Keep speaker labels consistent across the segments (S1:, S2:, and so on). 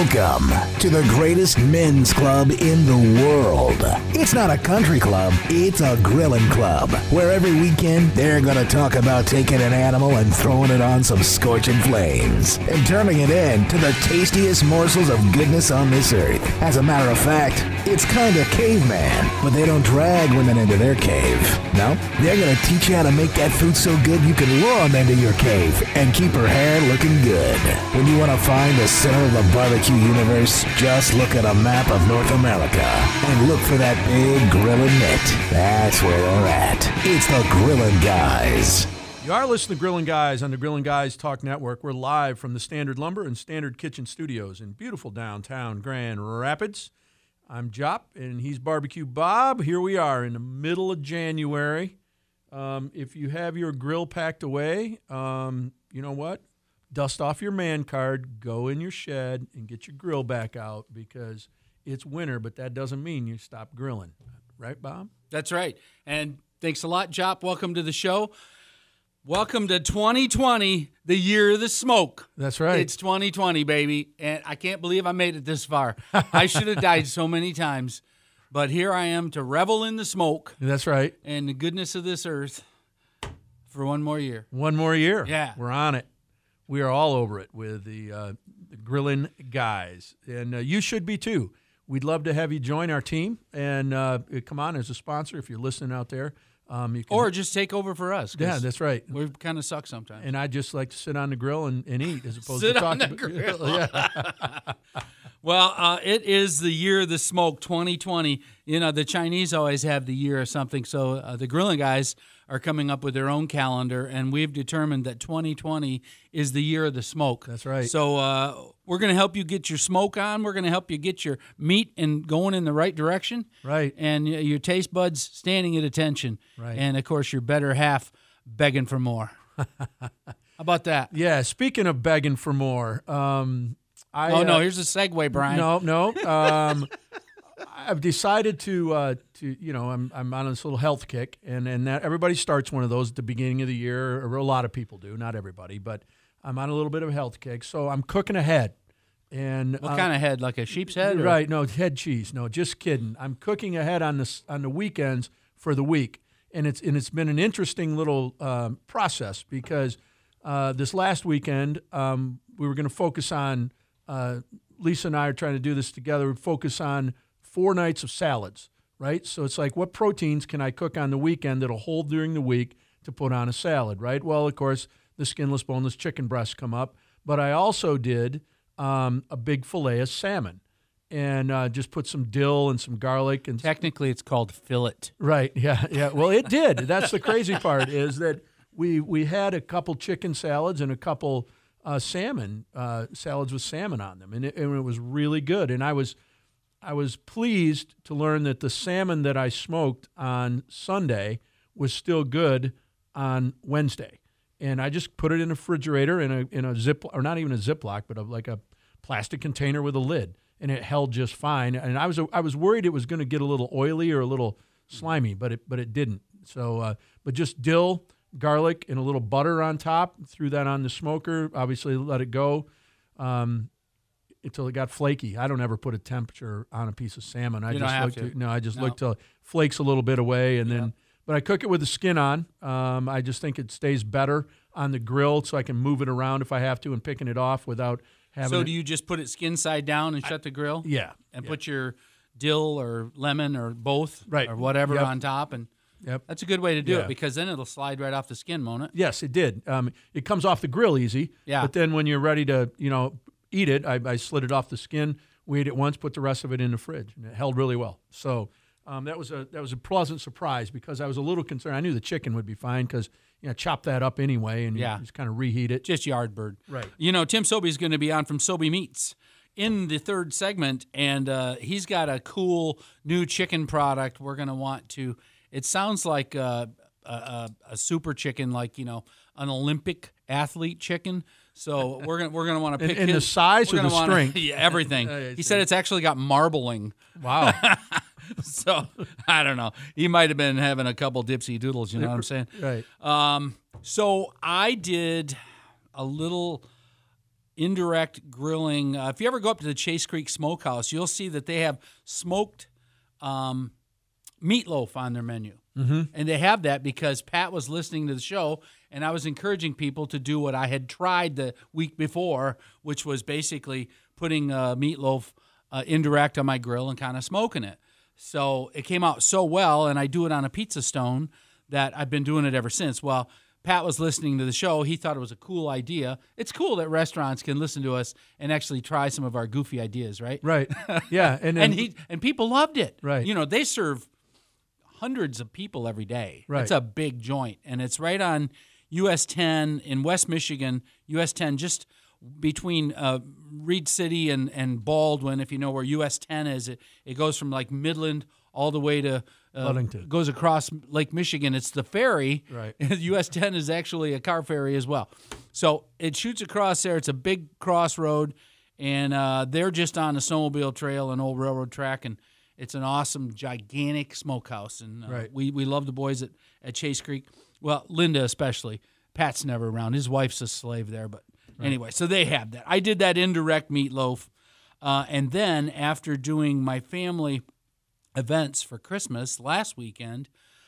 S1: Welcome to the greatest men's club in the world. It's not a country club, it's a grilling club, where every weekend they're going to talk about taking an animal and throwing it on some scorching flames and turning it into the tastiest morsels of goodness on this earth. As a matter of fact, it's kind of caveman, but they don't drag women into their cave. No, they're going to teach you how to make that food so good you can lure them into your cave and keep her hair looking good. When you want to find the center of the barbecue universe, just look at a map of North America and look for that big grilling mitt. That's where they're at. It's the Grillin' Guys.
S2: You are listening to Grillin' Guys on the Grillin' Guys Talk Network. We're live from the Standard Lumber and Standard Kitchen Studios in beautiful downtown Grand Rapids. I'm Jop, and he's Barbecue Bob. Here we are in the middle of January. If you have your grill packed away, you know what? Dust off your man card, go in your shed, and get your grill back out because it's winter, but that doesn't mean you stop grilling. Right, Bob?
S3: That's right. And thanks a lot, Jop. Welcome to the show. Welcome to 2020, the year of the smoke.
S2: That's right.
S3: It's 2020, baby, and I can't believe I made it this far. I should have died so many times, but here I am to revel in the smoke.
S2: That's right.
S3: And the goodness of this earth for one more year.
S2: One more year.
S3: Yeah.
S2: We're on it. We are all over it with the Grillin' Guys, and you should be too. We'd love to have you join our team and come on as a sponsor if you're listening out there. You can,
S3: or just take over for us.
S2: Yeah, that's right.
S3: We kind of suck sometimes.
S2: And I just like to sit on the grill and eat as opposed
S3: sit
S2: to
S3: on
S2: talking.
S3: the grill.
S2: Yeah.
S3: Well, it is the year of the smoke, 2020. You know, the Chinese always have the year of something, so the Grillin' Guys are coming up with their own calendar, and we've determined that 2020 is the year of the smoke.
S2: That's right.
S3: So we're going to help you get your smoke on. We're going to help you get your meat and going in the right direction.
S2: Right.
S3: And your taste buds standing at attention.
S2: Right.
S3: And, of course, your better half begging for more. How about that?
S2: Yeah, speaking of begging for more.
S3: No, here's a segue, Brian.
S2: No. I've decided to I'm on this little health kick, and that everybody starts one of those at the beginning of the year, or a lot of people do, not everybody, but I'm on a little bit of a health kick, so I'm cooking ahead. And
S3: what kind of head, like a sheep's head? Or?
S2: Right, no, head cheese. No, just kidding. I'm cooking ahead on the weekends for the week, and it's been an interesting little process because this last weekend we were going to focus on. Lisa and I are trying to do this together. We focus on 4 nights of salads, right? So it's like, what proteins can I cook on the weekend that'll hold during the week to put on a salad, right? Well, of course, the skinless, boneless chicken breasts come up, but I also did a big fillet of salmon and just put some dill and some garlic. And
S3: technically, it's called fillet.
S2: Right, yeah. Well, it did. That's the crazy part is that we had a couple chicken salads and a couple salmon salads with salmon on them, and it was really good. And I was pleased to learn that the salmon that I smoked on Sunday was still good on Wednesday. And I just put it in a refrigerator in a zip, or not even a Ziploc, but like a plastic container with a lid, and it held just fine. And I was worried it was going to get a little oily or a little slimy, but it didn't. So, but just dill, garlic, and a little butter on top. Threw that on the smoker. Obviously, let it go until it got flaky. I don't ever put a temperature on a piece of salmon. I just look till it flakes a little bit away, and then. But I cook it with the skin on. I just think it stays better on the grill, so I can move it around if I have to and picking it off without having.
S3: So do you just put it skin side down and shut the grill?
S2: Yeah,
S3: and put your dill or lemon or both,
S2: right,
S3: or whatever on top and.
S2: Yep.
S3: That's a good way to do it because then it'll slide right off the skin, won't it?
S2: Yes, it did. It comes off the grill easy.
S3: Yeah.
S2: But then when you're ready to, eat it, I slid it off the skin. We ate it once, put the rest of it in the fridge, and it held really well. So that was a pleasant surprise because I was a little concerned. I knew the chicken would be fine because chop that up anyway and just kind of reheat it.
S3: Just Yardbird.
S2: Right.
S3: Tim Sobey's going to be on from Sobey Meats in the third segment, and he's got a cool new chicken product we're going to want to. It sounds like a super chicken, like an Olympic athlete chicken. So we're gonna want to pick
S2: in the size or the strength.
S3: Yeah, everything. He said it's actually got marbling.
S2: Wow.
S3: So I don't know. He might have been having a couple dipsy doodles. You know what I'm saying?
S2: Right.
S3: So I did a little indirect grilling. If you ever go up to the Chase Creek Smokehouse, you'll see that they have smoked meatloaf on their menu. Mm-hmm. And they have that because Pat was listening to the show, and I was encouraging people to do what I had tried the week before, which was basically putting meatloaf indirect on my grill and kind of smoking it. So it came out so well, and I do it on a pizza stone, that I've been doing it ever since. Well, Pat was listening to the show. He thought it was a cool idea. It's cool that restaurants can listen to us and actually try some of our goofy ideas, right?
S2: Right. Yeah.
S3: And people loved it.
S2: Right.
S3: You know, they serve hundreds of people every day.
S2: Right.
S3: It's a big joint, and it's right on US 10 in West Michigan. US 10 just between Reed City and Baldwin. If you know where US 10 is, it goes from like Midland all the way to
S2: Ludington.
S3: Goes across Lake Michigan. It's the ferry.
S2: Right.
S3: US 10 is actually a car ferry as well. So it shoots across there. It's a big crossroad, and they're just on a snowmobile trail, an old railroad track, and it's an awesome, gigantic smokehouse. And
S2: Right.
S3: we love the boys at Chase Creek. Well, Linda especially. Pat's never around. His wife's a slave there. But anyway, so they have that. I did that indirect meatloaf. And then after doing my family events for Christmas last weekend,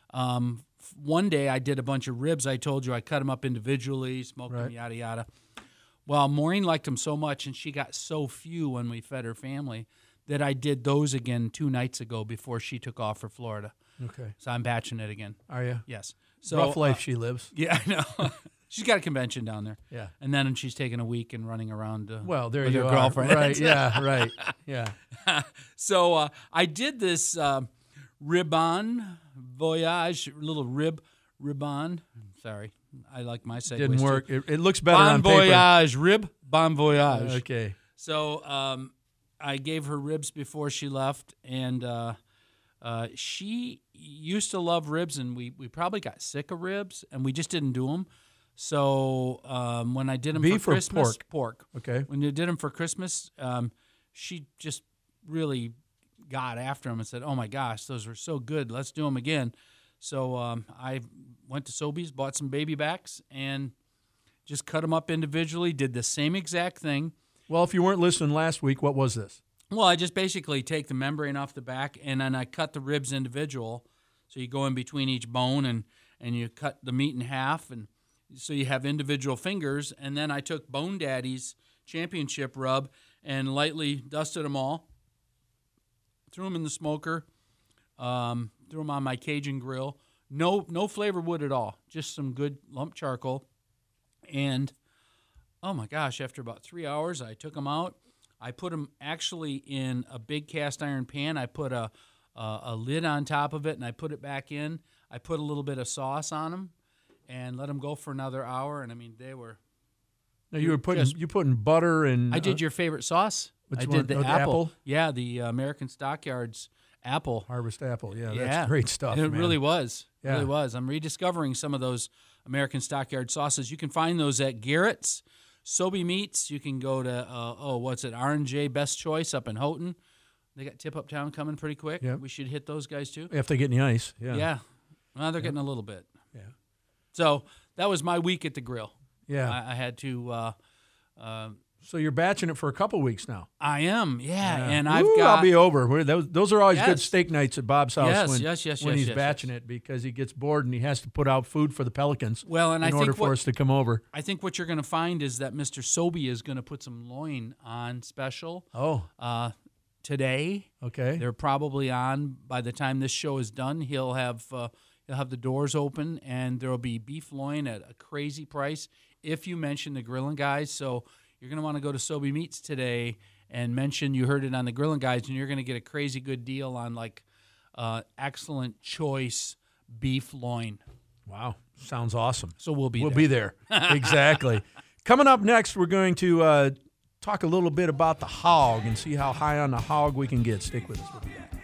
S3: one day I did a bunch of ribs. I told you I cut them up individually, smoked them, yada, yada. Well, Maureen liked them so much, and she got so few when we fed her family, that I did those again 2 nights ago before she took off for Florida.
S2: Okay.
S3: So I'm batching it again.
S2: Are you?
S3: Yes. So
S2: Rough life she lives.
S3: Yeah, I know. She's got a convention down there.
S2: Yeah.
S3: And then she's taking a week and running around
S2: Well, there
S3: with
S2: you
S3: her
S2: are.
S3: girlfriend.
S2: Right. Yeah. Right. Yeah.
S3: So I did this Ribon Voyage, little ribon. Sorry, I like my segues.
S2: Didn't work.
S3: too.
S2: It looks better
S3: Bon
S2: on paper.
S3: Voyage, rib Bon Voyage.
S2: Okay.
S3: So I gave her ribs before she left, and she used to love ribs, and we probably got sick of ribs, and we just didn't do them. So when I did them
S2: Beef
S3: for
S2: or
S3: Christmas,
S2: pork? Okay.
S3: When you did them for Christmas, she just really got after them and said, "Oh my gosh, those were so good! Let's do them again." So I went to Sobeys, bought some baby backs, and just cut them up individually. Did the same exact thing.
S2: Well, if you weren't listening last week, what was this?
S3: Well, I just basically take the membrane off the back, and then I cut the ribs individual. So you go in between each bone, and you cut the meat in half, and so you have individual fingers. And then I took Bone Daddy's Championship rub and lightly dusted them all, threw them in the smoker, threw them on my Cajun grill. No flavor wood at all, just some good lump charcoal. And, oh my gosh, after about 3 hours, I took them out. I put them actually in a big cast iron pan. I put a lid on top of it, and I put it back in. I put a little bit of sauce on them and let them go for another hour. And, I mean, they were...
S2: Now you were putting butter and...
S3: I did your favorite sauce.
S2: Which
S3: I
S2: one?
S3: did the
S2: Oh, the
S3: apple.
S2: apple?
S3: Yeah, the American Stockyards apple.
S2: Harvest apple. Yeah,
S3: Yeah.
S2: that's great stuff,
S3: It
S2: man.
S3: really was. It
S2: Yeah.
S3: really was. I'm rediscovering some of those American Stockyard sauces. You can find those at Garrett's, Sobe Meats. You can go to, R&J Best Choice up in Houghton. They got Tip Up Town coming pretty quick.
S2: Yep.
S3: We should hit those guys too.
S2: If they get any ice. Yeah.
S3: Yeah. Well, they're getting a little bit.
S2: Yeah.
S3: So that was my week at the grill.
S2: Yeah.
S3: I had to...
S2: So you're batching it for a couple weeks now.
S3: I am, yeah. And
S2: Ooh, I'll be over. Those are always good
S3: Yes.
S2: steak nights at Bob's house
S3: Yes,
S2: when he's
S3: yes,
S2: batching it, because he gets bored and he has to put out food for the Pelicans
S3: Well, and I
S2: in
S3: think
S2: order for us to come over.
S3: I think what you're going to find is that Mr. Sobe is going to put some loin on special
S2: Oh,
S3: today.
S2: okay.
S3: They're probably on by the time this show is done. He'll have the doors open, and there will be beef loin at a crazy price if you mention the Grillin' Guys. So you're going to want to go to Sobe Meats today and mention you heard it on the Grillin' Guys, and you're going to get a crazy good deal on like excellent choice beef loin.
S2: Wow. Sounds awesome.
S3: So we'll be
S2: there. Exactly. Coming up next, we're going to talk a little bit about the hog and see how high on the hog we can get. Stick with us. We'll be back.